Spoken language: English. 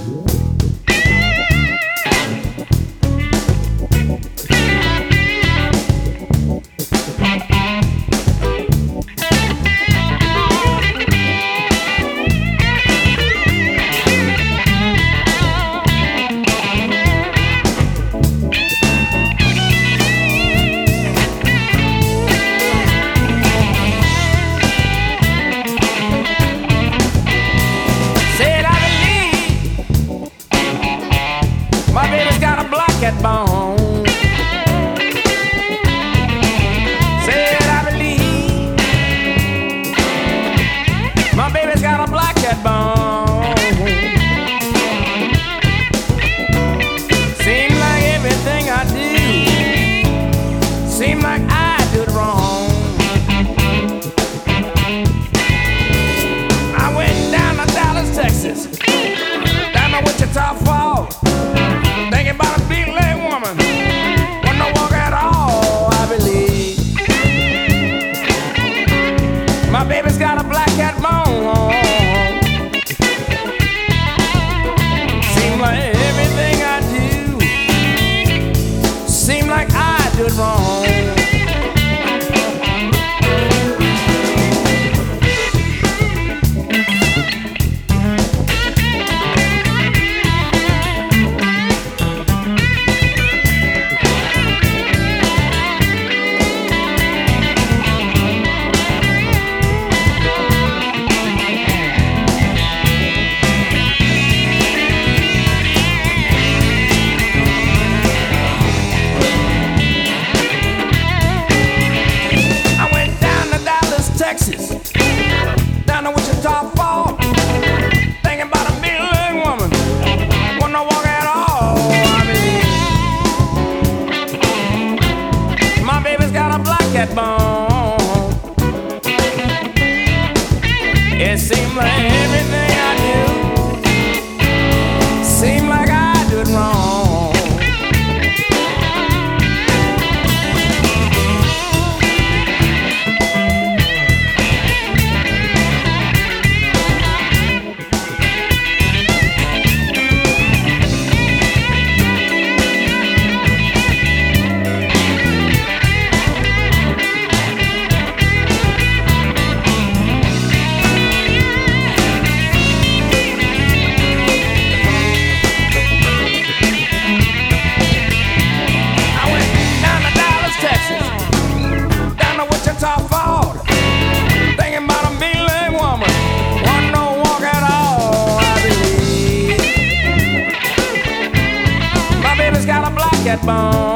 Cat bone. Said I believe my baby's got a black cat bone. Seems like everything I do, seems like I do it wrong. I went down to Dallas, Texas, down to Wichita Falls, thinking about a big leg woman, want no walk at all, I believe. My baby's got a black cat bone. Seems like everything I do, seems like I do it wrong. Texas, down to Wichita Falls, thinking about a big leg woman, want no walk at all, I mean. My baby's got a black cat bone. It seems like everything I do, seems like I do it wrong. Cat bone.